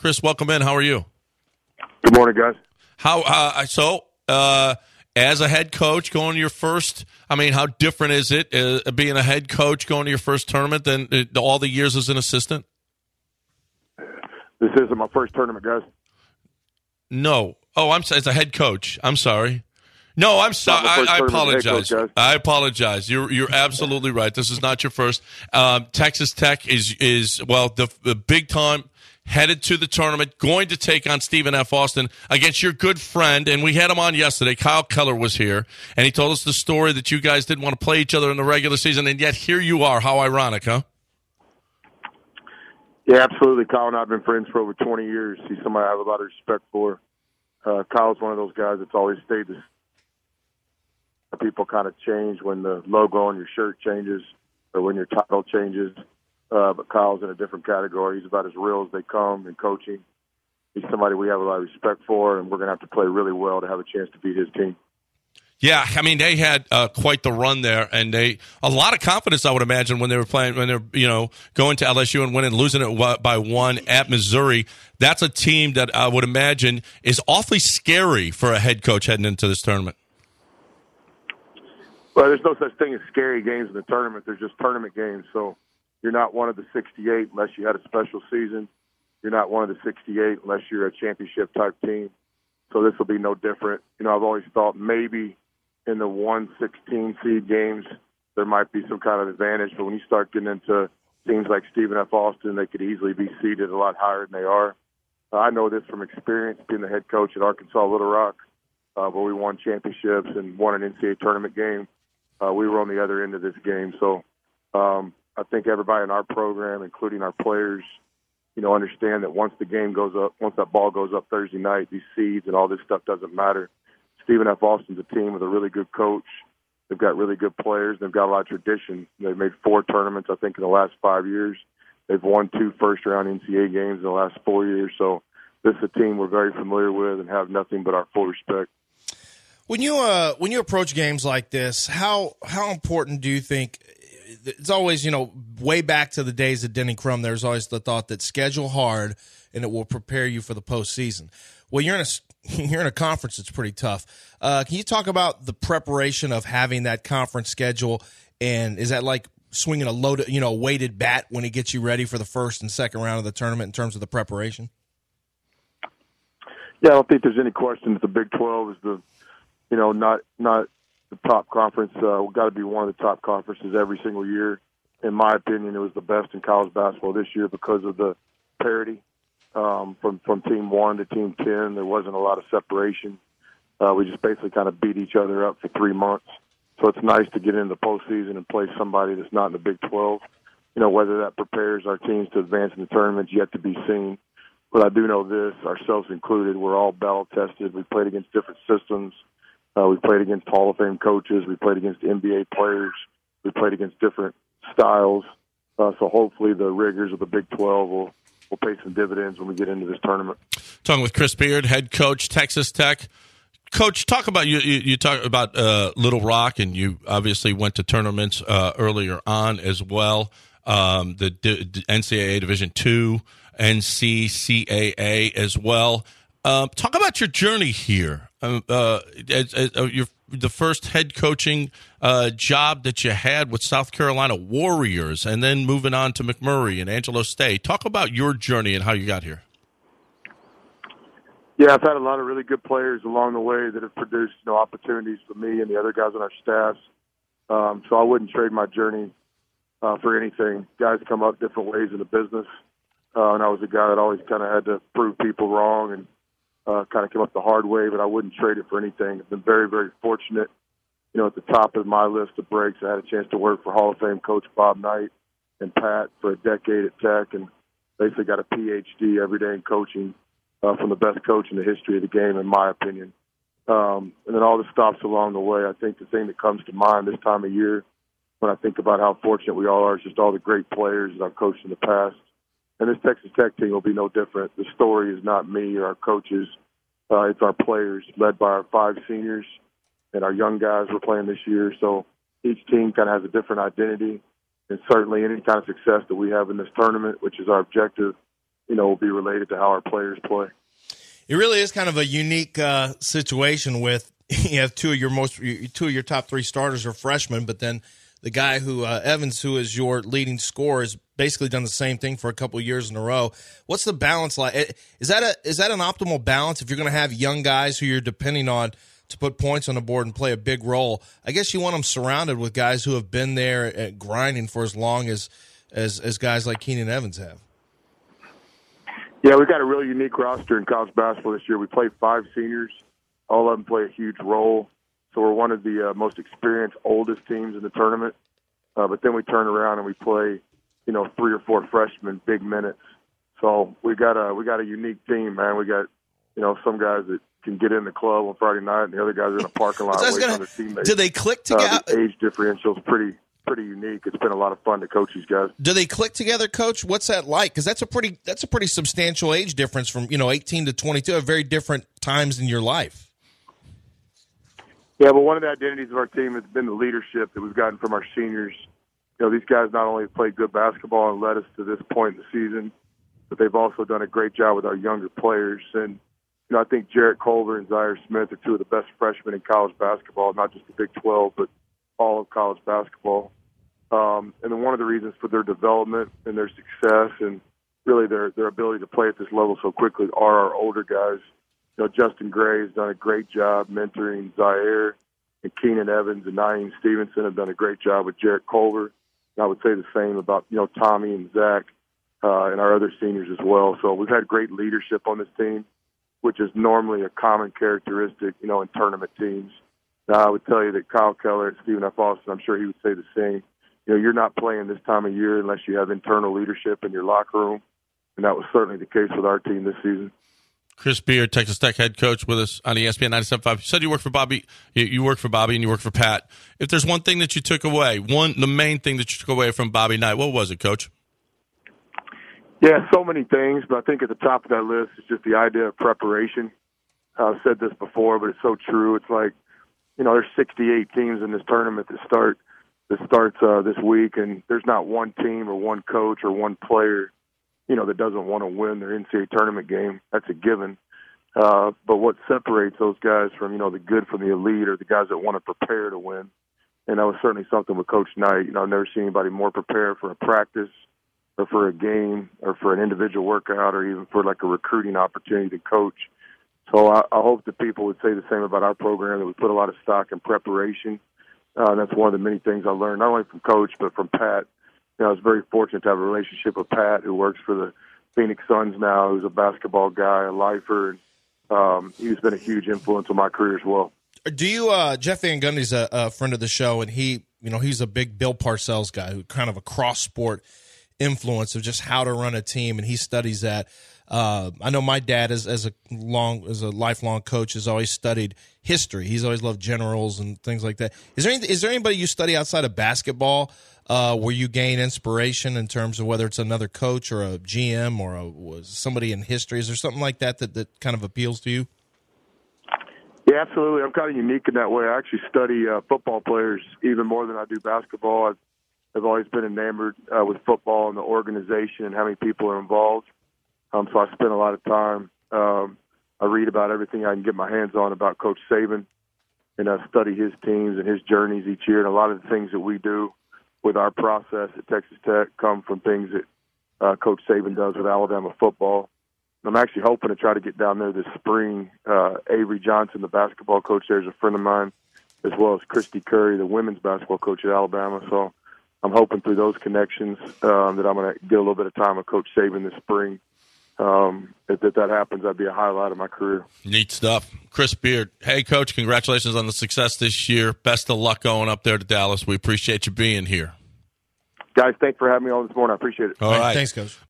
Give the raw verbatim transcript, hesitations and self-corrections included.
Chris, welcome in. How are you? Good morning, guys. How uh, so? Uh, as a head coach, going to your first. I mean, how different is it uh, being a head coach going to your first tournament than uh, all the years as an assistant? This isn't my first tournament, guys. No. Oh, I'm as a head coach. I'm sorry. No, I'm sorry. I, I apologize. Coach, I apologize. You're you're absolutely right. This is not your first. Um, Texas Tech is is well the, the big time headed to the tournament, going to take on Stephen F. Austin against your good friend, and we had him on yesterday. Kyle Keller was here, and he told us the story that you guys didn't want to play each other in the regular season, and yet here you are. How ironic, huh? Yeah, absolutely. Kyle and I have been friends for over twenty years. He's somebody I have a lot of respect for. Uh, Kyle's one of those guys that's always stayed the people kind of change when the logo on your shirt changes or when your title changes. Uh, but Kyle's in a different category. He's about as real as they come in coaching. He's somebody we have a lot of respect for, and we're going to have to play really well to have a chance to beat his team. Yeah, I mean they had uh, quite the run there, and they a lot of confidence, I would imagine, when they were playing, when they're you know going to L S U and winning, losing it by one at Missouri. That's a team that I would imagine is awfully scary for a head coach heading into this tournament. Well, there's no such thing as scary games in the tournament. There's just tournament games. So you're not one of the sixty-eight unless you had a special season. You're not one of the sixty-eight unless you're a championship-type team. So this will be no different. You know, I've always thought maybe in the one sixteen seed games there might be some kind of advantage. But when you start getting into teams like Stephen F. Austin, they could easily be seeded a lot higher than they are. Uh, I know this from experience, being the head coach at Arkansas Little Rock, uh, where we won championships and won an N C double A tournament game. Uh, we were on the other end of this game. So um, I think everybody in our program, including our players, you know, understand that once the game goes up, once that ball goes up Thursday night, these seeds and all this stuff doesn't matter. Stephen F. Austin's a team with a really good coach. They've got really good players. They've got a lot of tradition. They've made four tournaments, I think, in the last five years. They've won two first-round N C double A games in the last four years. So this is a team we're very familiar with and have nothing but our full respect. When you uh when you approach games like this, how how important do you think? It's always, you know, way back to the days of Denny Crum, there's always the thought that schedule hard and it will prepare you for the postseason. Well, you're in a you're in a conference that's pretty tough. Uh, can you talk about the preparation of having that conference schedule, and is that like swinging a loaded, you know, weighted bat when it gets you ready for the first and second round of the tournament in terms of the preparation? Yeah, I don't think there's any question that the Big twelve is the You know, not not the top conference. Uh, we've got to be one of the top conferences every single year. In my opinion, it was the best in college basketball this year because of the parity um, from from team one to team ten. There wasn't a lot of separation. Uh, we just basically kind of beat each other up for three months. So it's nice to get into the postseason and play somebody that's not in the Big twelve. You know, whether that prepares our teams to advance in the tournament, yet to be seen. But I do know this, ourselves included, we're all battle tested. We played against different systems. Uh, we played against Hall of Fame coaches. We played against N B A players. We played against different styles. Uh, so hopefully the rigors of the Big twelve will, will pay some dividends when we get into this tournament. Talking with Chris Beard, head coach, Texas Tech. Coach, talk about you. You, you talk about uh, Little Rock, and you obviously went to tournaments uh, earlier on as well. Um, the D- N C double A Division two, N C C A A as well. Um, talk about your journey here. Um, uh, as, as, uh, your the first head coaching uh, job that you had with South Carolina Warriors, and then moving on to McMurray and Angelo State. Talk about your journey and how you got here. Yeah, I've had a lot of really good players along the way that have produced, you know, opportunities for me and the other guys on our staffs. Um, so I wouldn't trade my journey uh, for anything. Guys come up different ways in the business, uh, and I was a guy that always kind of had to prove people wrong and uh, kind of came up the hard way, but I wouldn't trade it for anything. I've been very, very fortunate. You know, at the top of my list of breaks, I had a chance to work for Hall of Fame coach Bob Knight and Pat for a decade at Tech, and basically got a P H D every day in coaching uh, from the best coach in the history of the game, in my opinion. Um, and then all the stops along the way. I think the thing that comes to mind this time of year when I think about how fortunate we all are is just all the great players that I've coached in the past. And this Texas Tech team will be no different. The story is not me or our coaches. Uh, it's our players, led by our five seniors and our young guys we're playing this year. So each team kind of has a different identity. And certainly any kind of success that we have in this tournament, which is our objective, you know, will be related to how our players play. It really is kind of a unique uh, situation with you have two of your most two of your top three starters are freshmen, but then the guy who uh, Evans, who is your leading scorer, has basically done the same thing for a couple of years in a row. What's the balance like? Is that a is that an optimal balance if you're going to have young guys who you're depending on to put points on the board and play a big role? I guess you want them surrounded with guys who have been there at grinding for as long as as, as guys like Keenan Evans have. Yeah, we've got a really unique roster in college basketball this year. We played five seniors. All of them play a huge role. So we're one of the uh, most experienced, oldest teams in the tournament. Uh, but then we turn around and we play, you know, three or four freshmen, big minutes. So we got a we got a unique team, man. We got, you know, some guys that can get in the club on Friday night, and the other guys are in a parking lot waiting on their teammates. Do they click together? Uh, the age differential is pretty pretty unique. It's been a lot of fun to coach these guys. Do they click together, Coach? What's that like? Because that's a pretty that's a pretty substantial age difference from, you know, eighteen to twenty-two, at very different times in your life. Yeah, but one of the identities of our team has been the leadership that we've gotten from our seniors. You know, these guys not only played good basketball and led us to this point in the season, but they've also done a great job with our younger players. And, you know, I think Jarrett Culver and Zaire Smith are two of the best freshmen in college basketball, not just the Big twelve, but all of college basketball. Um, and then one of the reasons for their development and their success and really their, their ability to play at this level so quickly are our older guys. You know, Justin Gray has done a great job mentoring Zaire, and Keenan Evans and Naeem Stevenson have done a great job with Jarrett Culver. And I would say the same about, you know, Tommy and Zach uh, and our other seniors as well. So we've had great leadership on this team, which is normally a common characteristic, you know, in tournament teams. Now, I would tell you that Kyle Keller and Stephen F. Austin, I'm sure he would say the same. You know, you're not playing this time of year unless you have internal leadership in your locker room, and that was certainly the case with our team this season. Chris Beard, Texas Tech head coach, with us on E S P N ninety-seven point five. You said you work for Bobby. You, you work for Bobby and you work for Pat. If there's one thing that you took away, one the main thing that you took away from Bobby Knight, what was it, Coach? Yeah, so many things, but I think at the top of that list is just the idea of preparation. I've said this before, but it's so true. It's like, you know, there's sixty-eight teams in this tournament that start that starts uh, this week, and there's not one team or one coach or one player, you know, that doesn't want to win their N C double A tournament game. That's a given. Uh, but what separates those guys from, you know, the good from the elite are the guys that want to prepare to win. And that was certainly something with Coach Knight. You know, I've never seen anybody more prepared for a practice or for a game or for an individual workout or even for like a recruiting opportunity to coach. So I, I hope that people would say the same about our program, that we put a lot of stock in preparation. Uh, and that's one of the many things I learned, not only from Coach, but from Pat. You know, I was very fortunate to have a relationship with Pat, who works for the Phoenix Suns now, who's a basketball guy, a lifer, and um, he's been a huge influence on my career as well. Do you, uh, Jeff Van Gundy's a, a friend of the show, and he, you know, he's a big Bill Parcells guy, who kind of a cross-sport influence of just how to run a team, and he studies that. Uh, I know my dad, as as a long as a lifelong coach, has always studied history. He's always loved generals and things like that. Is there any, is there anybody you study outside of basketball uh, where you gain inspiration in terms of whether it's another coach or a G M or a, somebody in history? Is there something like that, that that kind of appeals to you? Yeah, absolutely. I'm kind of unique in that way. I actually study uh, football players even more than I do basketball. I've, I've always been enamored uh, with football and the organization and how many people are involved. Um, so I spend a lot of time. Um, I read about everything I can get my hands on about Coach Saban, and I study his teams and his journeys each year. And a lot of the things that we do with our process at Texas Tech come from things that uh, Coach Saban does with Alabama football. I'm actually hoping to try to get down there this spring. Uh, Avery Johnson, the basketball coach there, is a friend of mine, as well as Christy Curry, the women's basketball coach at Alabama. So I'm hoping through those connections um, that I'm going to get a little bit of time with Coach Saban this spring. Um, if, if that happens, that'd be a highlight of my career. Neat stuff. Chris Beard. Hey, Coach, congratulations on the success this year. Best of luck going up there to Dallas. We appreciate you being here. Guys, thanks for having me on this morning. I appreciate it. All right. Thanks, Coach.